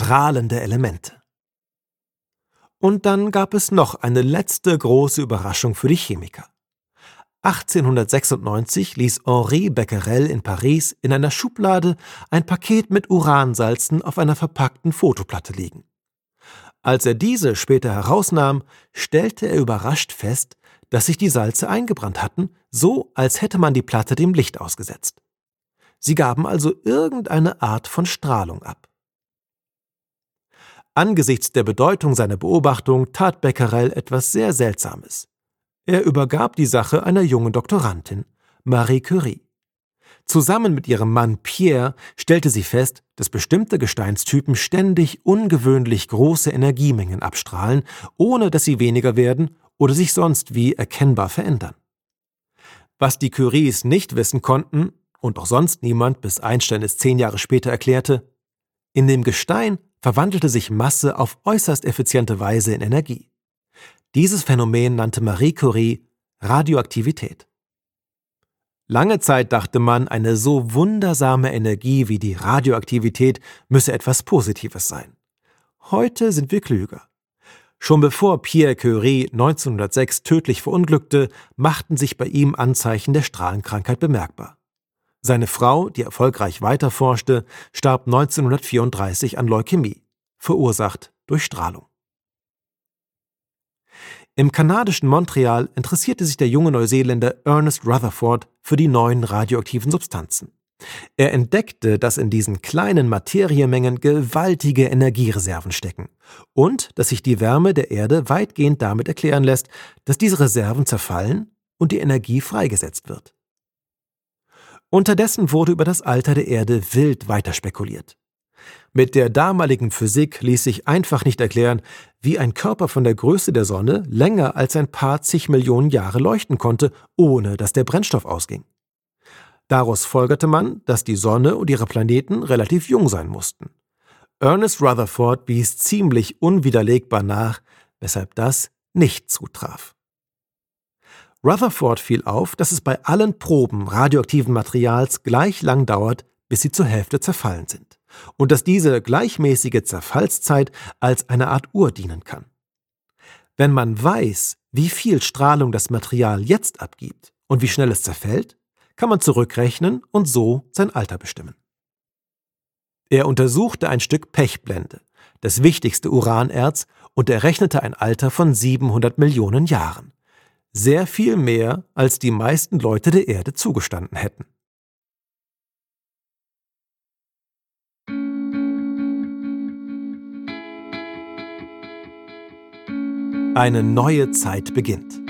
strahlende Elemente. Und dann gab es noch eine letzte große Überraschung für die Chemiker. 1896 ließ Henri Becquerel in Paris in einer Schublade ein Paket mit Uransalzen auf einer verpackten Fotoplatte liegen. Als er diese später herausnahm, stellte er überrascht fest, dass sich die Salze eingebrannt hatten, so als hätte man die Platte dem Licht ausgesetzt. Sie gaben also irgendeine Art von Strahlung ab. Angesichts der Bedeutung seiner Beobachtung tat Becquerel etwas sehr Seltsames. Er übergab die Sache einer jungen Doktorandin, Marie Curie. Zusammen mit ihrem Mann Pierre stellte sie fest, dass bestimmte Gesteinstypen ständig ungewöhnlich große Energiemengen abstrahlen, ohne dass sie weniger werden oder sich sonst wie erkennbar verändern. Was die Curies nicht wissen konnten, und auch sonst niemand, bis Einstein es 10 Jahre später erklärte: In dem Gestein verwandelte sich Masse auf äußerst effiziente Weise in Energie. Dieses Phänomen nannte Marie Curie Radioaktivität. Lange Zeit dachte man, eine so wundersame Energie wie die Radioaktivität müsse etwas Positives sein. Heute sind wir klüger. Schon bevor Pierre Curie 1906 tödlich verunglückte, machten sich bei ihm Anzeichen der Strahlenkrankheit bemerkbar. Seine Frau, die erfolgreich weiterforschte, starb 1934 an Leukämie, verursacht durch Strahlung. Im kanadischen Montreal interessierte sich der junge Neuseeländer Ernest Rutherford für die neuen radioaktiven Substanzen. Er entdeckte, dass in diesen kleinen Materiemengen gewaltige Energiereserven stecken und dass sich die Wärme der Erde weitgehend damit erklären lässt, dass diese Reserven zerfallen und die Energie freigesetzt wird. Unterdessen wurde über das Alter der Erde wild weiter spekuliert. Mit der damaligen Physik ließ sich einfach nicht erklären, wie ein Körper von der Größe der Sonne länger als ein paar zig Millionen Jahre leuchten konnte, ohne dass der Brennstoff ausging. Daraus folgerte man, dass die Sonne und ihre Planeten relativ jung sein mussten. Ernest Rutherford wies ziemlich unwiderlegbar nach, weshalb das nicht zutraf. Rutherford fiel auf, dass es bei allen Proben radioaktiven Materials gleich lang dauert, bis sie zur Hälfte zerfallen sind, und dass diese gleichmäßige Zerfallszeit als eine Art Uhr dienen kann. Wenn man weiß, wie viel Strahlung das Material jetzt abgibt und wie schnell es zerfällt, kann man zurückrechnen und so sein Alter bestimmen. Er untersuchte ein Stück Pechblende, das wichtigste Uranerz, und errechnete ein Alter von 700 Millionen Jahren. Sehr viel mehr, als die meisten Leute der Erde zugestanden hätten. Eine neue Zeit beginnt.